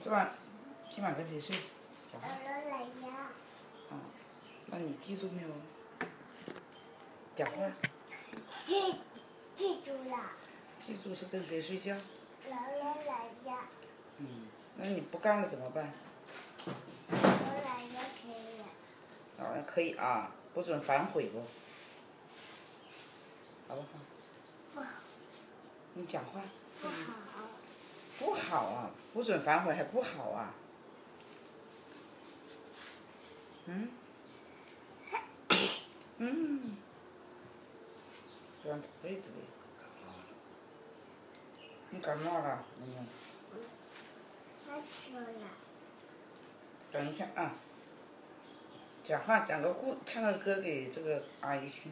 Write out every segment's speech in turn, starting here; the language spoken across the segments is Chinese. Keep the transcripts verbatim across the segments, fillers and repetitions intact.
吃完，今晚跟谁睡？讲话。 姥姥姥爷。 啊，那你记住没有？讲话。 记记住了。 记住是跟谁睡觉？ 姥姥姥爷。 嗯，那你不干了怎么办？ 姥姥姥爷可以。 姥爷可以啊，不准反悔不？好不好？ 不好。 你讲话。 不好。 不好啊，不准反悔还不好啊。嗯。嗯。钻被子里。你感冒了？嗯。 发烧了。 等一下啊。讲话，讲个故，唱个歌给这个阿姨听。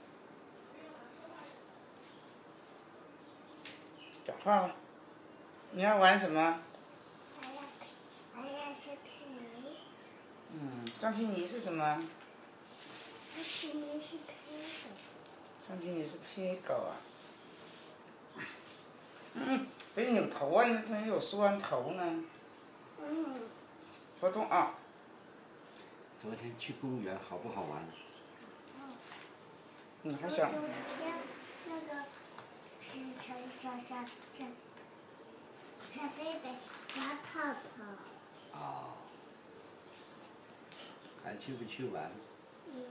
讲话吧。你要玩什么？ 我要，我要橡皮泥。 嗯，橡皮泥是什么？ 橡皮泥是拼狗。 橡皮泥是拼狗啊。嗯，别扭头啊！你怎么有梳完头呢？ 嗯。 不动啊。 昨天去公园好不好玩？ 嗯，还想。 昨天那个是小小小小小贝贝打泡泡。 哦。还去不去玩？ 嗯。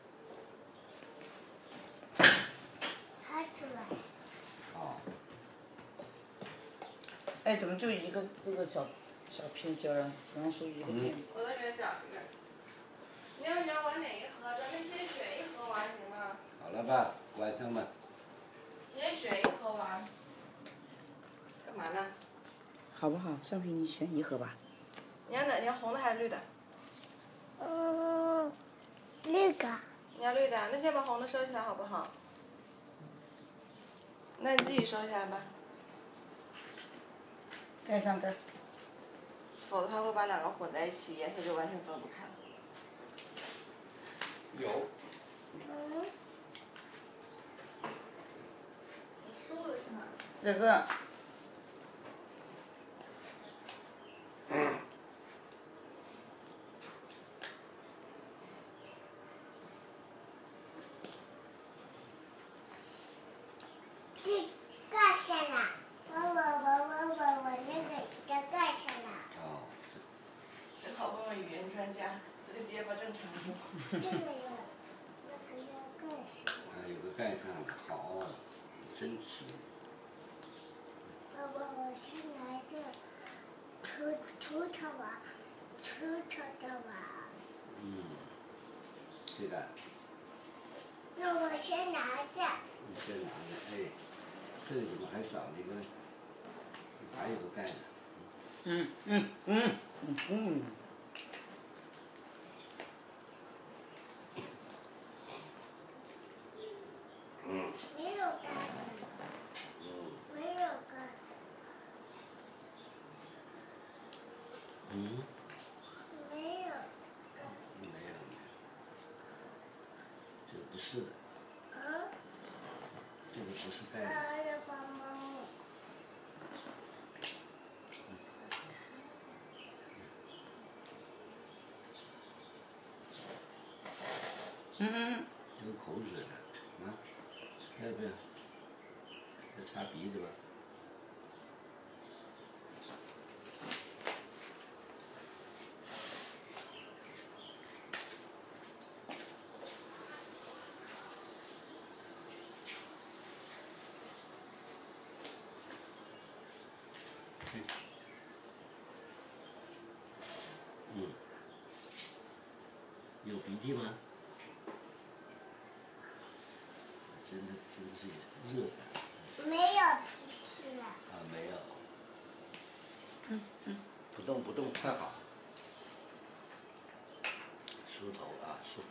还去玩。 哦。 哎，怎么就一个这个小小片胶啊？全属于一个片子。 我再给他找一个。你要你要玩哪一盒的？那先选一盒玩行吗？ 好了吧，晚上吧。 你先选一盒玩。干嘛呢？ 好不好？橡皮泥选一盒吧。 你要哪？你要红的还是绿的？ 嗯，绿的。 你要绿的，那先把红的收起来好不好？那你自己收起来吧。 盖上盖。 否则它会把两个混在一起，颜色就完全分不开了。 有。 嗯。 梳子去哪？ 在这。 这盖上了，我我我我我我那个叫盖上了。 哦。 正好问问语言专家，这个结巴正常不？ 这个要，那个要盖上。 啊，有个盖上的，好，真行。 我我我先来这，锄锄头吧，锄头的吧。 嗯。对的。 那我先拿着。 你先拿着，哎，这里怎么还少了一个？还有个盖呢。 嗯嗯嗯嗯嗯。 嗯。 没有盖子。 嗯。 没有盖。 嗯。 没有。 没有。这不是的。 啊？ 这个不是盖的。 啊，要帮忙我。 嗯嗯。 流口水了，啊？要不要？要擦鼻子吧？嗯。有鼻涕吗？真的真是热的。 没有鼻涕了。 啊，没有。 嗯嗯。 不动不动，看好。梳头啊，梳。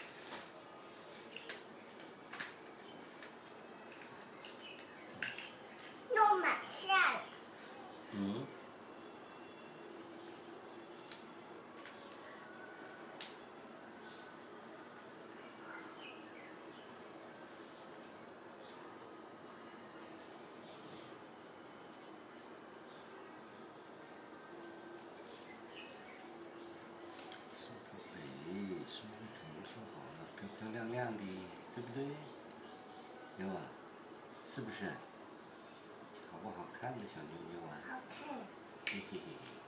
弄满下了。 嗯。 亮亮亮的，对不对？牛啊，是不是？好不好看的小妞妞啊？ 好看。 嘿嘿嘿。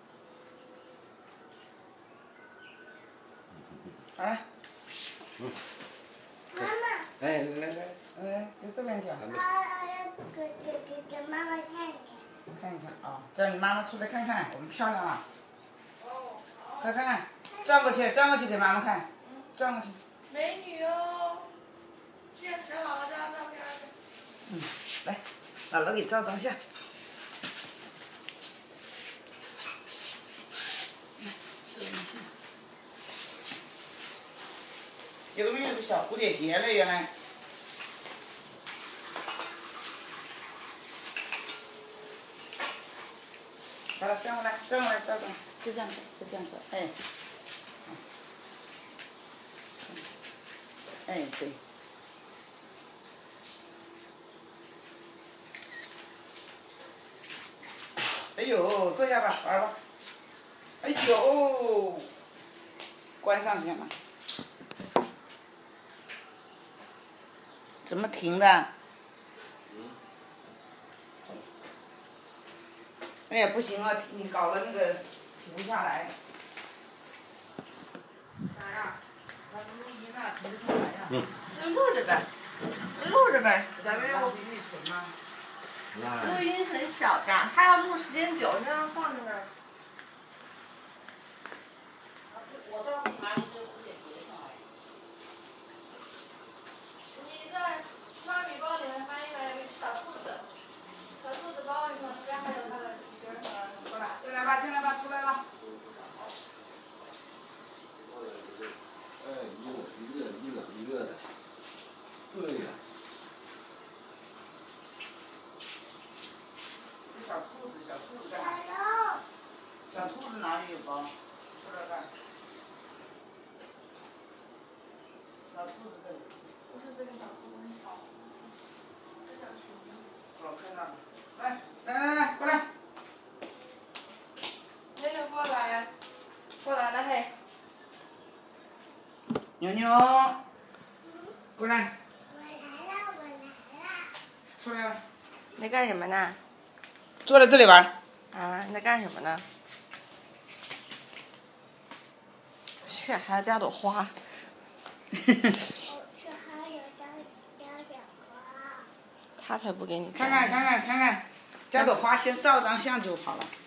好了。 嗯。 妈妈。 哎，来来。 哎，就这边讲。 啊，给给给给妈妈看看。 看一看啊，叫你妈妈出来看看，我们漂亮啊！ 哦，好。 快看看，转过去，转过去给妈妈看，转过去。 美女哦，现在给姥姥照照片去。 嗯，来，姥姥给照张相。来，照张相。有没有个小蝴蝶结嘞？原来。好了，转过来，转过来，照张，就这样子，就这样子，哎。哎，对。哎呦，坐下吧，玩吧。哎呦，关上去了。怎么停的？哎呀，不行啊，你搞了那个停不下来。啥呀？咱们录音呢，停不下来呀。 嗯。 就录着呗，录着呗，咱们要给你存吗？ 录音很小的，他要录时间久，就让放在那儿。 我这拿一只蝴蝶结上来。 你在妈咪包里面翻一翻，有个小兔子，小兔子包里头应该还有它的皮儿和。 过来，进来吧，进来吧，出来了。 哎，一个一个一个一个的，对呀。 小兔子，小兔子在小哪里？ 龙。 小兔子哪里有包？出来看。小兔子这里。 不是这个小兔子，很小。这小熊。 哦，看到了。来，来来来，过来。 牛牛过来呀，过来了嘿。 牛牛。过来。 我来了，我来了。 出来了。 你在干什么呢？ 坐在这里玩。 啊，你在干什么呢？去，还要加朵花。 我这还有张张小花。 他才不给你加。 看看看看看看，加朵花先照张相就好了。